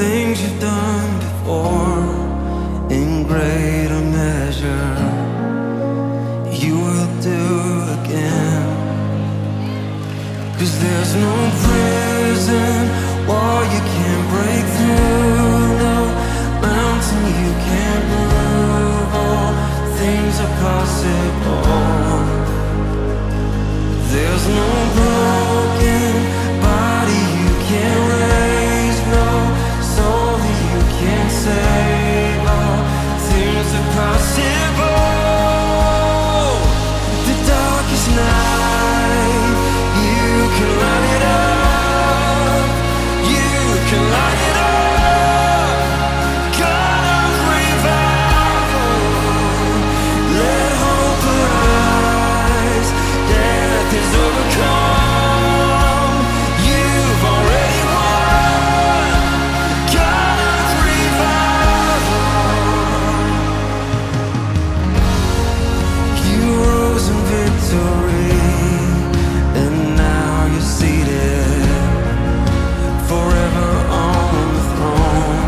things you've done before, in greater measure you will do again. 'Cause there's no prison wall you can't break through, no mountain you can't move. All things are possible. There's no broken body you can't raise, no soul that you can't save. All things are possible. The darkest night, you can light it up. You can light it up. God of revival, let hope arise. Death is overcome. You've already won. God of revival. You rose in victory, and now you're seated forever on the throne.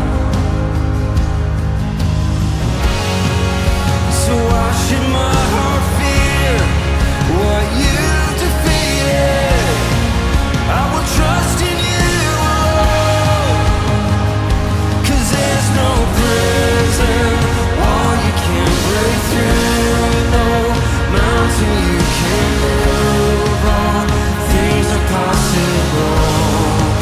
So why should my heart fear what you defeated? I will trust in you alone. 'Cause there's no prison wall you can't break through, no mountain you can't move. All things are possible.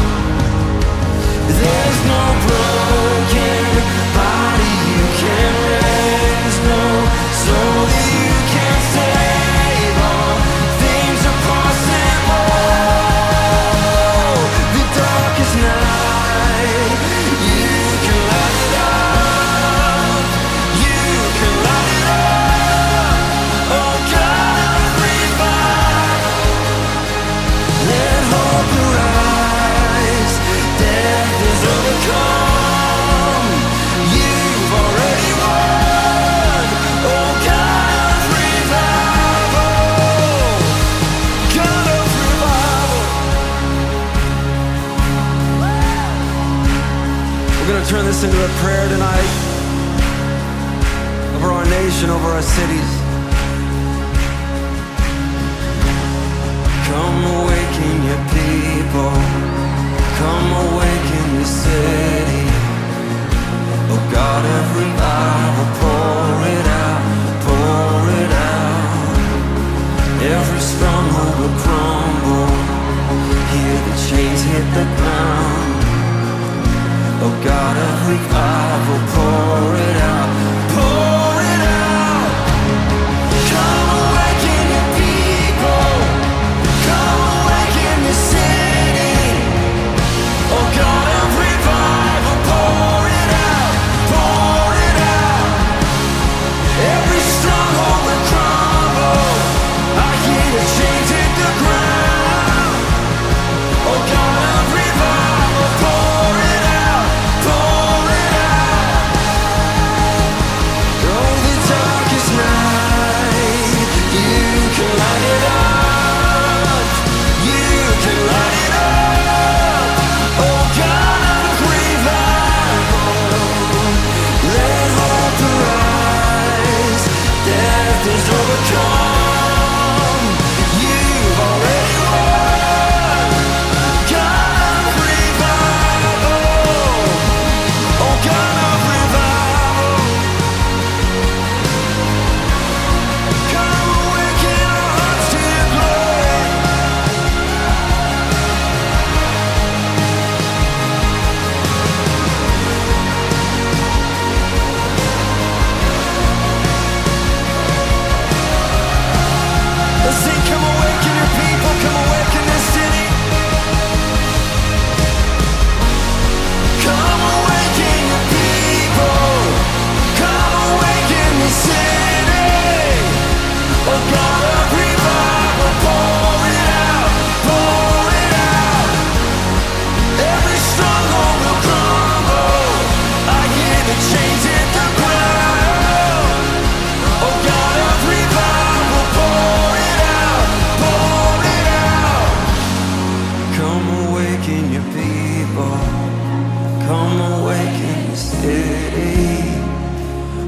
There's no broken body you can't raise, no soul that you can't save. All things are possible. The darkest night, you can light it up. You can light it up. Oh God of revival, let hope arise. Death is overcome. You've already won. Oh God of revival, God of revival. We're gonna turn this into a prayer tonight over our nation, over our cities. Come awaken your people. Come awaken the city. Oh God of revival, pour it out, pour it out. Every stronghold will crumble. Hear the chains hit the ground. Oh God of revival, pour it out, pour it out. Come awaken your people. Come awaken the city. Oh God of revival, pour it out, pour it out. Every stronghold will crumble. I hear the chains hit the ground. Oh God of revival, pour it out, pour it out.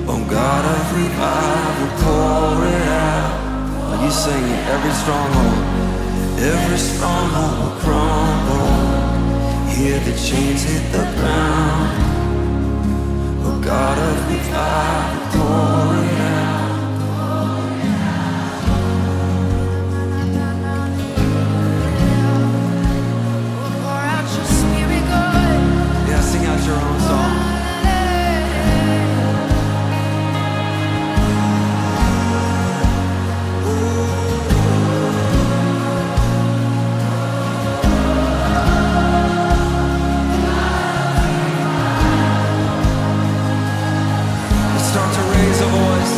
Oh God of revival, pour it out. Are you singing? Every stronghold will crumble. Hear the chains hit the ground. Oh God of revival, pour it out. Pour out your spirit, God. Yeah, sing out your own song. Start to raise a voice.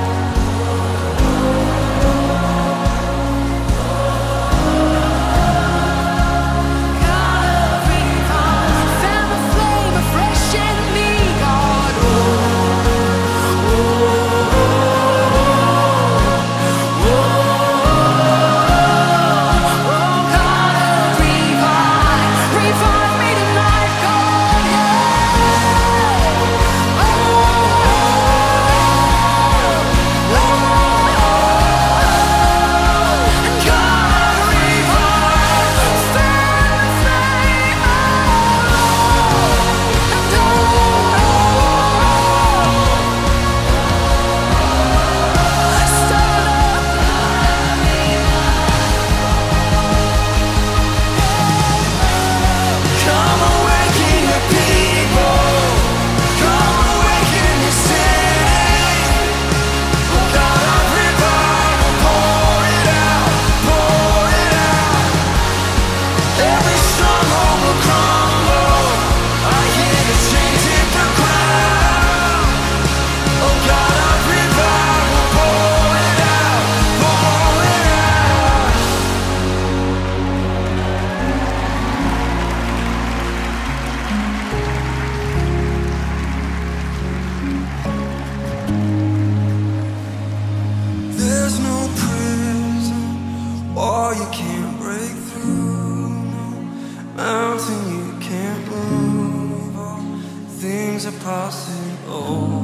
There's no prison wall you can't break through, no mountain you can't move. All things are possible.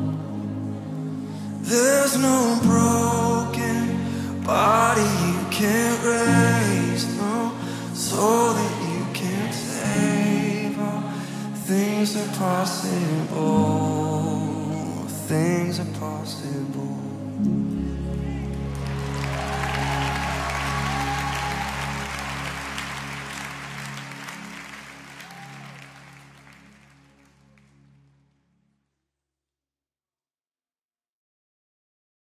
There's no broken body you can't raise, no soul that you can't save. All things are possible. Things are possible.